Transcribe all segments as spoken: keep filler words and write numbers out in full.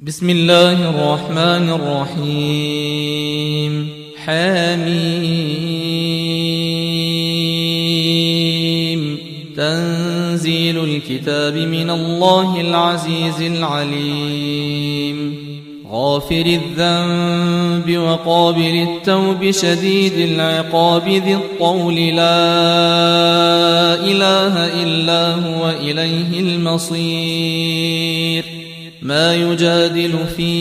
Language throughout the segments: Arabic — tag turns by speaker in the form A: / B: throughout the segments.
A: بسم الله الرحمن الرحيم. حميم. تنزيل الكتاب من الله العزيز العليم. غافر الذنب وقابل التوب شديد العقاب ذي الطول لا إله إلا هو إليه المصير. ما يجادل في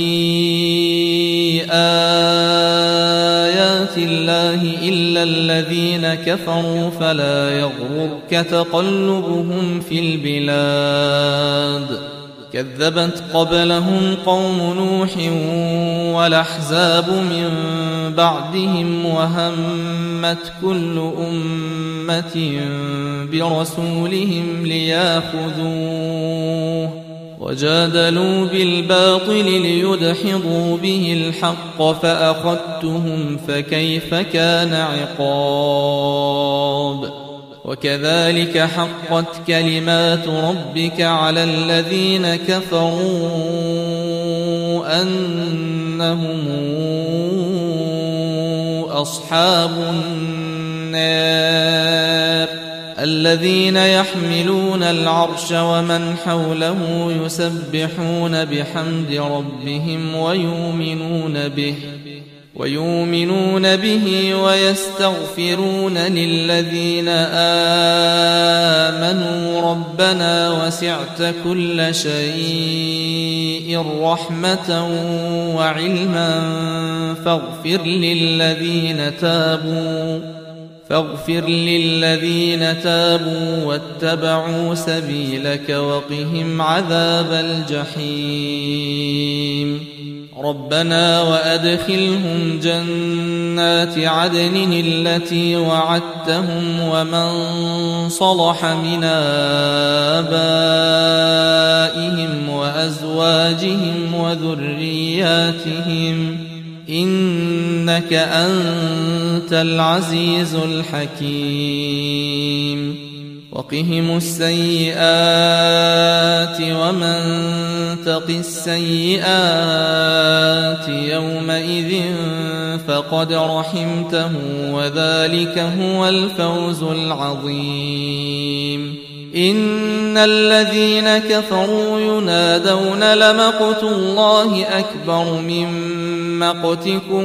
A: آيات الله إلا الذين كفروا فلا يغررك تقلبهم في البلاد. كذبت قبلهم قوم نوح والأحزاب من بعدهم وهمت كل أمة برسولهم ليأخذوه وجادلوا بالباطل ليدحضوا به الحق فأخذتهم فكيف كان عقاب. وكذلك حقت كلمات ربك على الذين كفروا أنهم أصحاب النار الذين يحملون العرش ومن حوله يسبحون بحمد ربهم ويؤمنون به ويؤمنون به ويستغفرون للذين آمنوا ربنا وسعت كل شيء رحمة وعلما فاغفر للذين تابوا فاغفر للذين تابوا واتبعوا سبيلك وقهم عذاب الجحيم. ربنا وأدخلهم جنات عدن التي وعدتهم ومن صلح من آبائهم وأزواجهم وذرياتهم إنك أنت العزيز الحكيم. وقهم السيئات ومن تق السيئات يومئذ فقد رحمته وذلك هو الفوز العظيم. إن الذين كفروا ينادون لمقت الله أكبر من مقتكم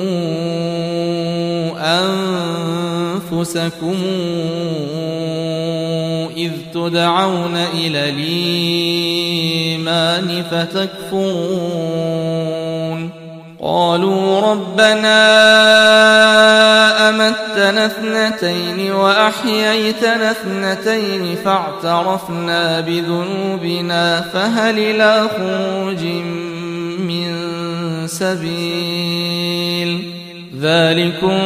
A: أنفسكم إذ تدعون إلى الإيمان فتكفرون. قالوا ربنا أمتنا اثنتين وأحييتنا اثنتين فاعترفنا بذنوبنا فهل إلى خروج من سبيل. ذلكم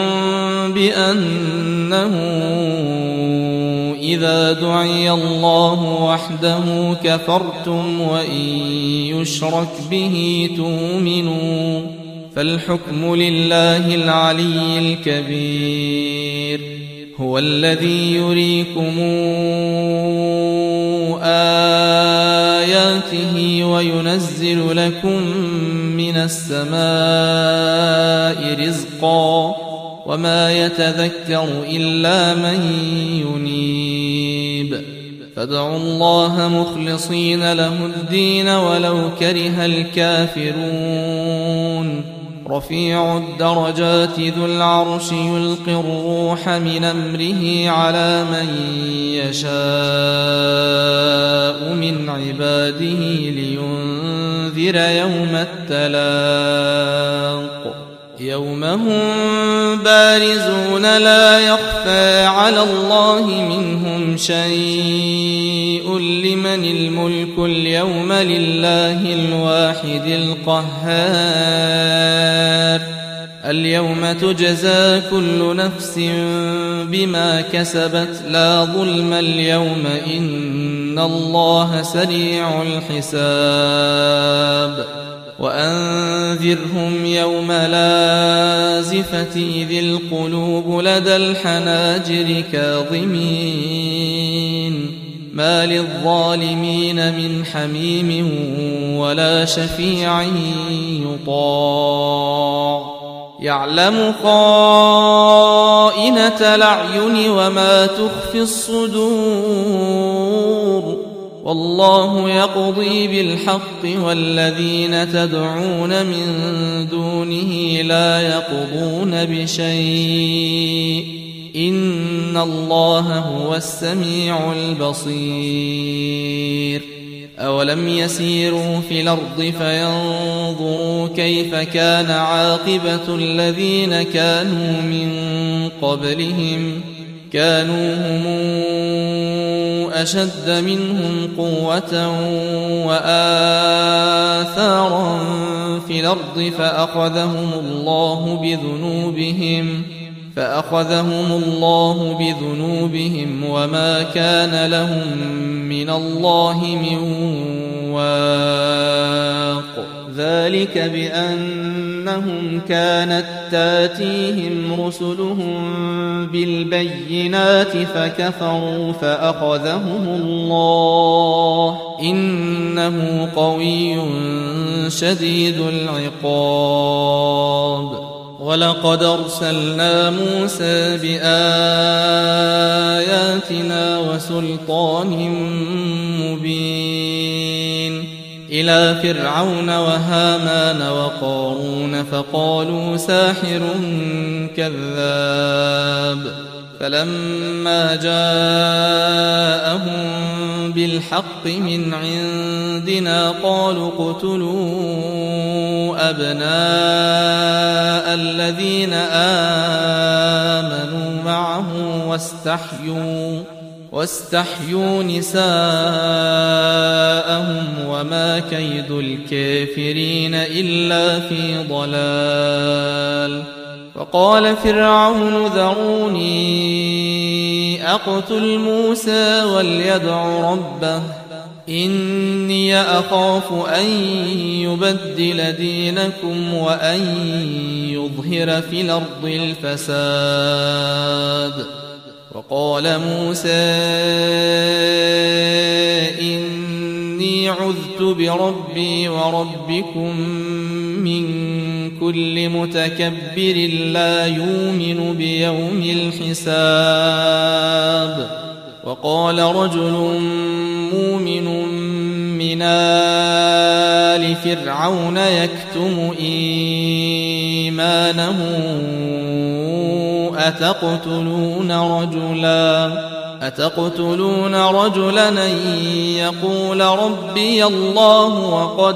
A: بأنه إذا دعي الله وحده كفرتم وإن يشرك به تؤمنوا فالحكم لله العلي الكبير. هو الذي يريكم آياته وينزل لكم من السماء رزقا وما يتذكر إلا من ينيب. فادعوا الله مخلصين له الدين ولو كره الكافرون. رفيع الدرجات ذو العرش يلقي الروح من أمره على من يشاء من عباده لينذر يوم التلاق. يوم هم بارزون لا يخفى على الله منهم شيء لمن الملك اليوم لله الواحد القهار. اليوم تجزى كل نفس بما كسبت لا ظلم اليوم إن الله سريع الحساب. وأنذرهم يوم لازفة إذ القلوب لدى الحناجر كاظمين ما للظالمين من حميم ولا شفيع يطاع يعلم خائنة الأعين وما تخفي الصدور والله يقضي بالحق والذين تدعون من دونه لا يقضون بشيء إن الله هو السميع البصير أولم يسيروا في الأرض فينظروا كيف كان عاقبة الذين كانوا من قبلهم كانوا هم أشد منهم قوة وآثارا في الأرض فأخذهم الله بذنوبهم فأخذهم الله بذنوبهم وما كان لهم من الله من واق ذلك بأنهم كانت تاتيهم رسلهم بالبينات فكفروا فأخذهم الله إنه قوي شديد العقاب ولقد أرسلنا موسى بآياتنا وسلطان مبين إلى فرعون وهامان وقارون فقالوا ساحر كذاب فلما جاءهم بالحق من عندنا قالوا اقتلوا أبناء الذين آمنوا معه واستحيوا واستحيوا نساءهم وما كيد الكافرين إلا في ضلال فقال فرعون ذروني أقتل موسى وليدع ربه إني أخاف أن يبدل دينكم وأن يظهر في الأرض الفساد وقال موسى إني عذت بربي وربكم من كل متكبر لا يؤمن بيوم الحساب وقال رجل مؤمن من آل فرعون يكتم إيمانه أتقتلون رجلا أتقتلون رجلا أن يقول ربي الله وقد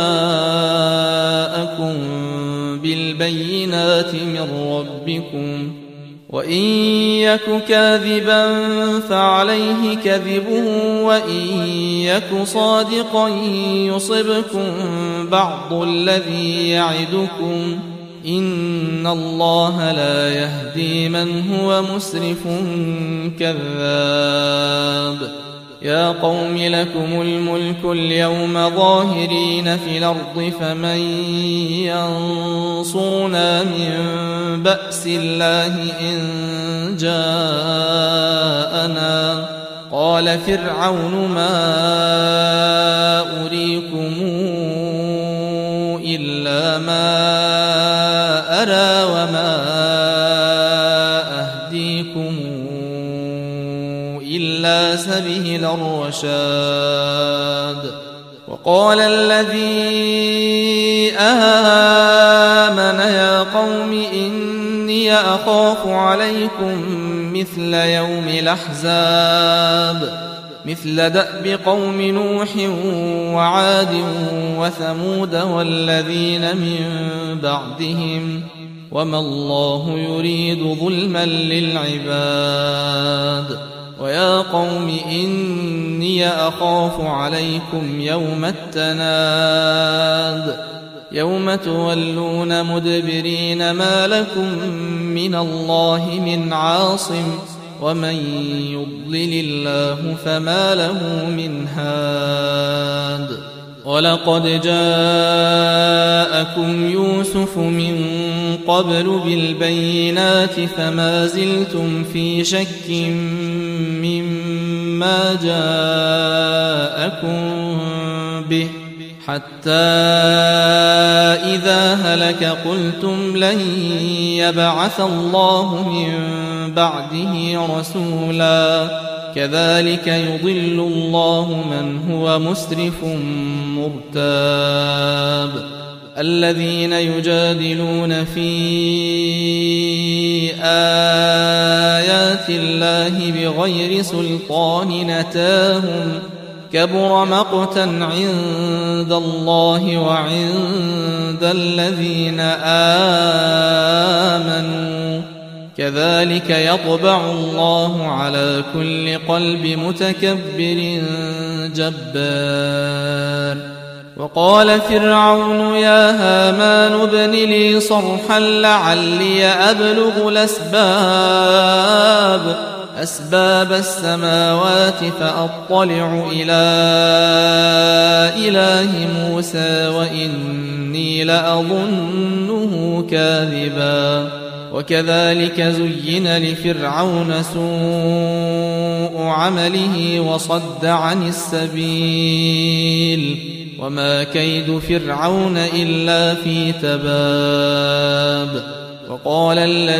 A: جاءكم بالبينات من ربكم وإن يك كاذبا فعليه كذبه وإن يك صادقا يصبكم بعض الذي يعدكم إن الله لا يهدي من هو مسرف كذاب يا قوم لكم الملك اليوم ظاهرين في الأرض فمن ينصرنا من بأس الله إن جاءنا قال فرعون ما أريكم إلا ما أرى وما أهديكم إلا سبيل الرشاد وقال الذي آمن يا قوم إني أخاف عليكم مثل يوم الأحزاب مثل دأب قوم نوح وعاد وثمود والذين من بعدهم وما الله يريد ظلما للعباد ويا قوم إني أخاف عليكم يوم التناد يوم تولون مدبرين ما لكم من الله من عاصم ومن يضلل الله فما له من هاد ولقد جاءكم يوسف من قبل بالبينات فما زلتم في شك مما جاءكم به حتى إذا هلك قلتم لن يبعث الله من بعده رسولا كذلك يضل الله من هو مسرف مرتاب الذين يجادلون في آيات الله بغير سلطان نتاهم كبر مقتا عند الله وعند الذين آمنوا كذلك يطبع الله على كل قلب متكبر جبار وقال فرعون يا هامان ابن لي صرحا لعلي أبلغ الأسباب أسباب السماوات فأطلع إلى إله موسى وإني لأظنه كاذبا وكذلك زين لفرعون سوء عمله وصد عن السبيل وما كيد فرعون إلا في تباب وقال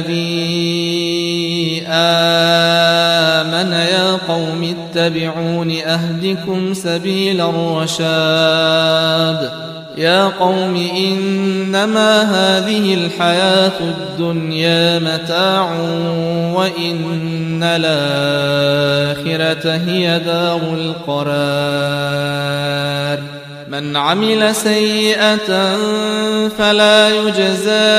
A: الذي آمن يا قوم اتبعون أهدكم سبيل الرشاد يا قوم إنما هذه الحياة الدنيا متاع وإن الآخرة هي دار القرار من عمل سيئة فلا يجزى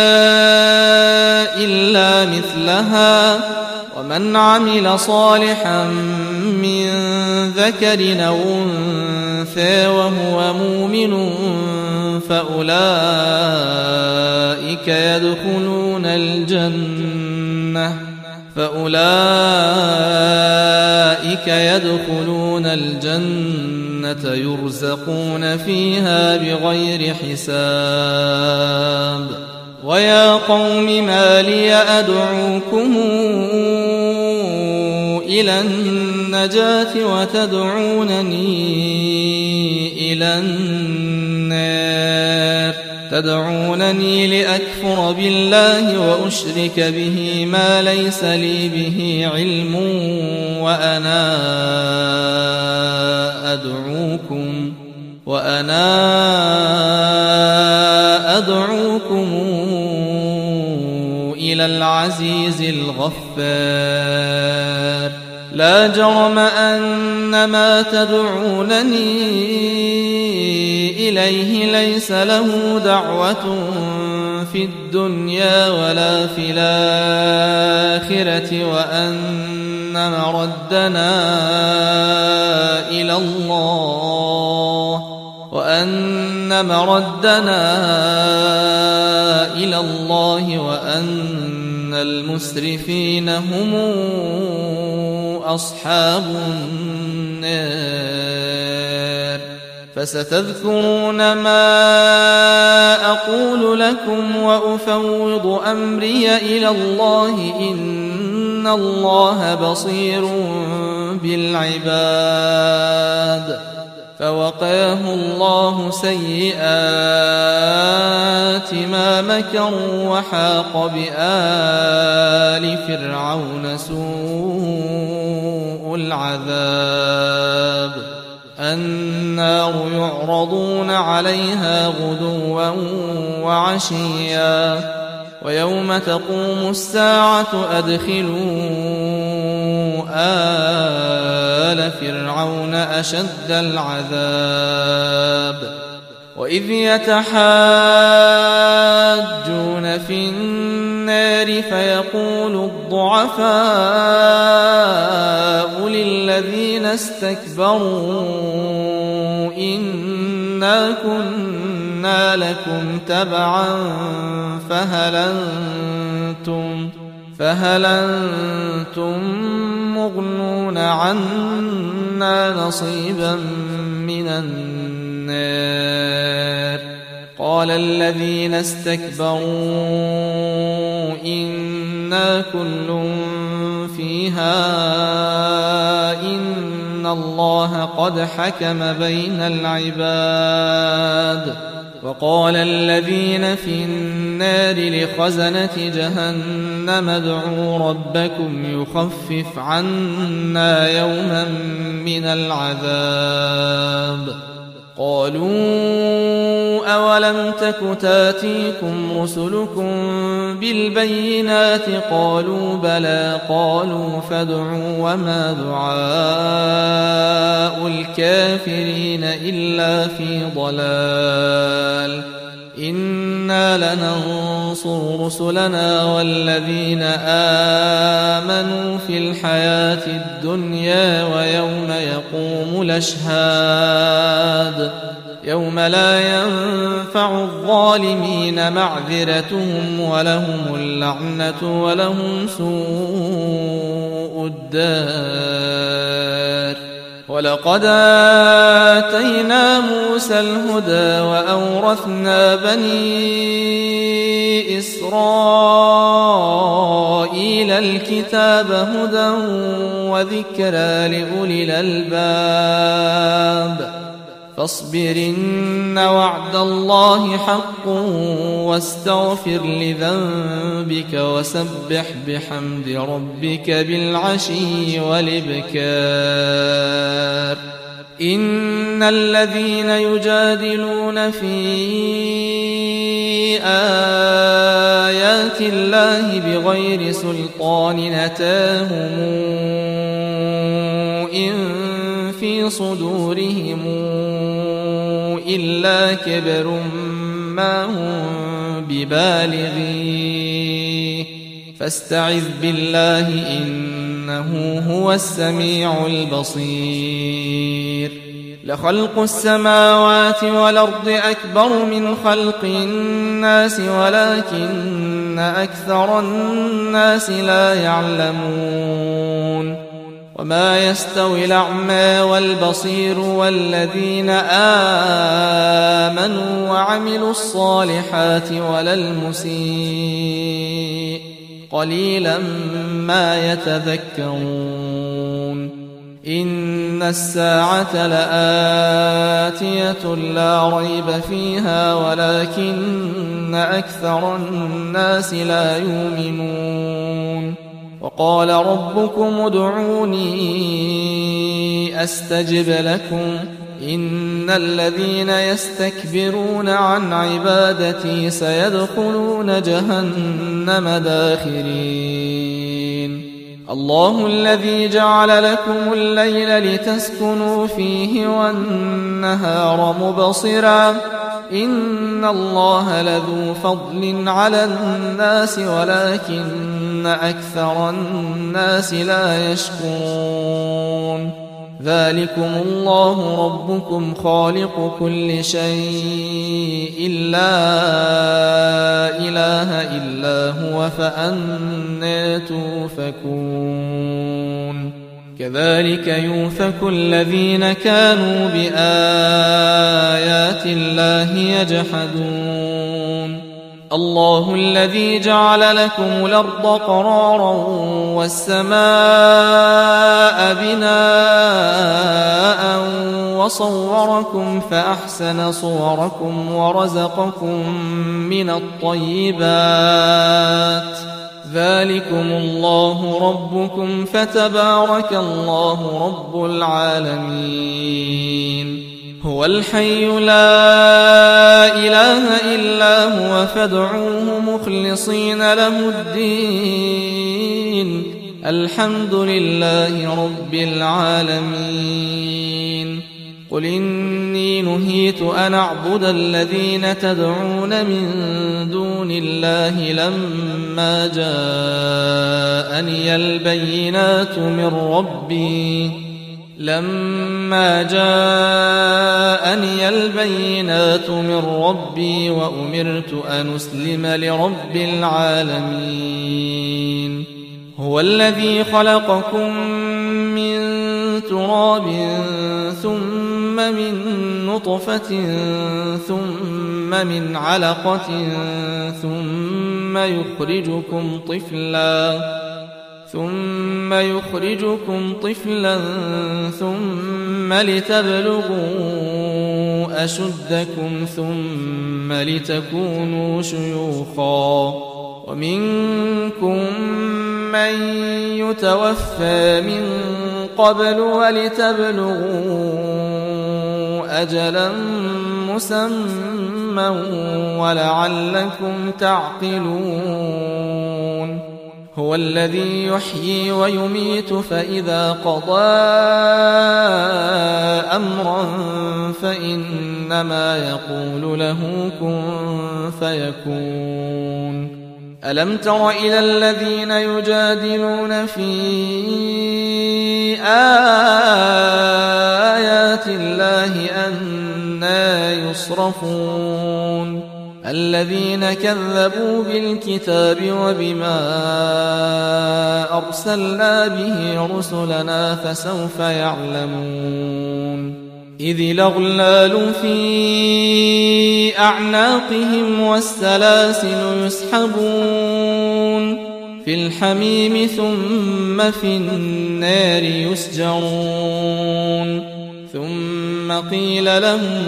A: إلا مثلها ومن عمل صالحا من ذكر أو أنثى وهو مؤمن فأولئك يدخلون الجنة فأولئك يدخلون الجنة يرزقون فيها بغير حساب ويا قوم ما لي أدعوكم إلى النجاة وتدعونني إلى النار تدعونني لأكفر بالله وأشرك به ما ليس لي به علم وأنا أدعوكم وأنا أدعوكم إلى العزيز الغفار لا جرم أن ما تدعونني إليه ليس له دعوة في الدنيا ولا في الآخرة وأن مردنا إلى الله وأن مردنا إلى الله وأن المسرفين هم أصحاب النار فستذكرون ما أقول لكم وأفوض أمري إلى الله إن الله بصير بالعباد فوقاه الله سيئات ما مكروا وحاق بآل فرعون سوء العذاب النار يعرضون عليها غدوا وعشيا ويوم تقوم الساعة أدخلوا آل فرعون أشد العذاب وإذ يتحاجون في النار فيقول الضعفاء للذين استكبروا إنا كنا لكم تبعا فهل أنتم فهل أنتم مغنون عنا نصيبا من النار النار قال الذين استكبروا إنا كل فيها إن الله قد حكم بين العباد وقال الذين في النار لخزنة جهنم ادعوا ربكم يخفف عنا يوما من العذاب قالوا أولم تك تاتيكم رسلكم بالبينات قالوا بلى قالوا فادعوا وما دعاء الكافرين إلا في ضلال إنا لننصر رسلنا والذين آمنوا في الحياة الدنيا ويوم يقوم الأشهاد يوم لا ينفع الظالمين معذرتهم ولهم اللعنة ولهم سوء الدار ولقد آتينا موسى الهدى وأورثنا بني إسرائيل الكتاب هدى وذكرى لأولي الألباب فاصبر إن وعد الله حق واستغفر لذنبك وسبح بحمد ربك بالعشي والإبكار إن الذين يجادلون في آيات الله بغير سلطان أتاهم إن في صدورهم إلا كبر ما هم ببالغيه فاستعذ بالله إنه هو السميع البصير لخلق السماوات والأرض أكبر من خلق الناس ولكن أكثر الناس لا يعلمون وما يستوي الأعمى والبصير والذين آمنوا وعملوا الصالحات ولا المسيء قليلا ما يتذكرون إن الساعة لآتية لا ريب فيها ولكن أكثر الناس لا يؤمنون وقال ربكم ادعوني أستجب لكم إن الذين يستكبرون عن عبادتي سيدخلون جهنم داخرين الله الذي جعل لكم الليل لتسكنوا فيه والنهار مبصرا إن الله لذو فضل على الناس ولكن أكثر الناس لا يشكرون ذلكم الله ربكم خالق كل شيء لا إله إلا هو فأنى توفكون كذلك يؤفك الذين كانوا بآيات الله يجحدون الله الذي جعل لكم الأرض قرارا والسماء بناء وصوركم فأحسن صوركم ورزقكم من الطيبات ذلكم الله ربكم فتبارك الله رب العالمين هو الحي لا إله إلا هو فادعوه مخلصين له الدين الحمد لله رب العالمين قل إني نهيت أن أعبد الذين تدعون من دون الله لما جاءني البينات من ربي لما جاءني البينات من ربي وأمرت أن أسلم لرب العالمين هو الذي خلقكم من تراب ثم من نطفة ثم من علقة ثم يخرجكم طفلا ثم يخرجكم طفلا ثم لتبلغوا أشدكم ثم لتكونوا شيوخا ومنكم من يتوفى من قبل ولتبلغوا أجلا مسمى ولعلكم تعقلون هو الذي يحيي ويميت فإذا قضى أمرا فإنما يقول له كن فيكون ألم تر إلى الذين يجادلون في آيات الله أنى يصرفون الذين كذبوا بالكتاب وبما أرسلنا به رسلنا فسوف يعلمون إذ الأغلال في أعناقهم والسلاسل يسحبون في الحميم ثم في النار يسجرون ثم قيل لهم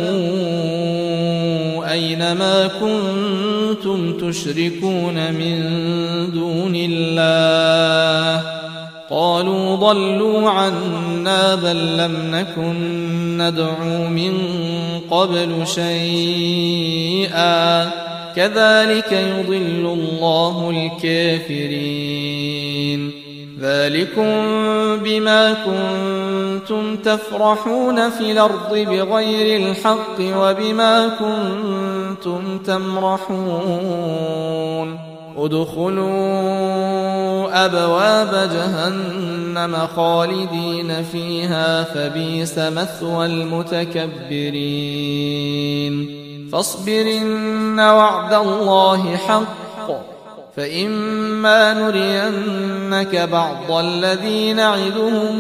A: أين ما كنتم تشركون من دون الله قالوا ضلوا عنا بل لم نكن ندعو من قبل شيئا كذلك يضل الله الكافرين ذلكم بما كنتم تفرحون في الأرض بغير الحق وبما كنتم تمرحون ادخلوا أبواب جهنم خالدين فيها فبئس مثوى المتكبرين فاصبر إن وعد الله حق فإما نرينك بعض الذي نعدهم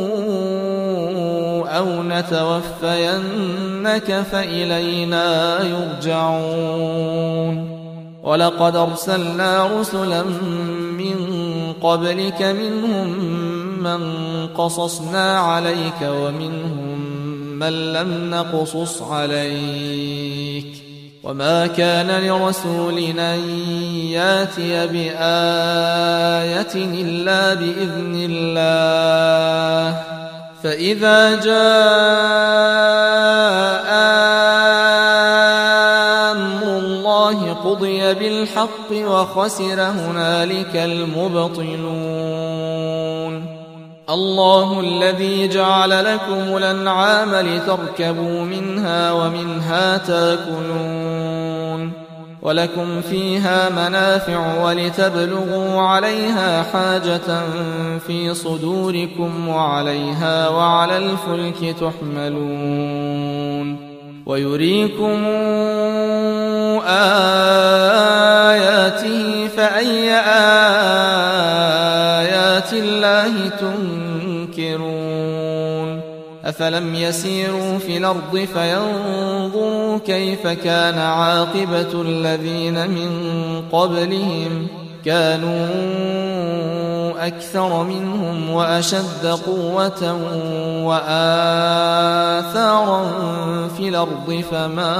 A: أو نتوفينك فإلينا يرجعون ولقد أرسلنا رسلا من قبلك منهم من قصصنا عليك ومنهم من لم نقصص عليك وما كان لرسول أن ياتي بآية إلا بإذن الله فإذا جاء أمر الله قضي بالحق وخسر هنالك المبطلون الله الذي جعل لكم الأنعام لتركبوا منها ومنها تاكلون ولكم فيها منافع ولتبلغوا عليها حاجة في صدوركم وعليها وعلى الفلك تحملون ويريكم آياته فأي آيات الله تنكرون أفلم يسيروا في الأرض فينظروا كيف كان عاقبة الذين من قبلهم كانوا أكثر منهم وأشد قوة وآثارا في الأرض فما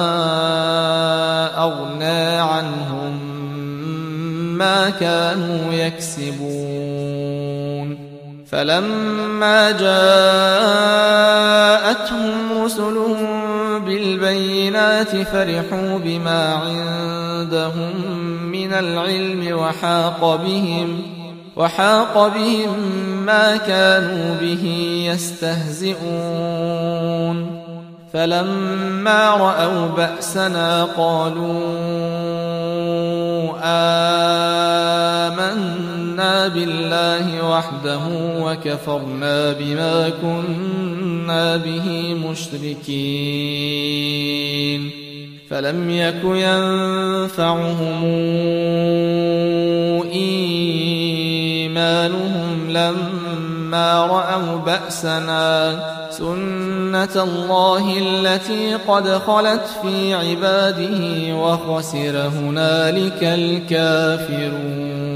A: أغنى عنهم ما كانوا يكسبون فلما جاءتهم رسلهم بالبينات فرحوا بما عندهم من العلم وحاق بهم وحاق بهم ما كانوا به يستهزئون فلما رأوا بأسنا قالوا آمنا بالله وحده وكفرنا بما كنا به مشركين فلم يك ينفعهم إيمانهم لما رأوا بأسنا سنة الله التي قد خلت في عباده وخسر هنالك الكافرون.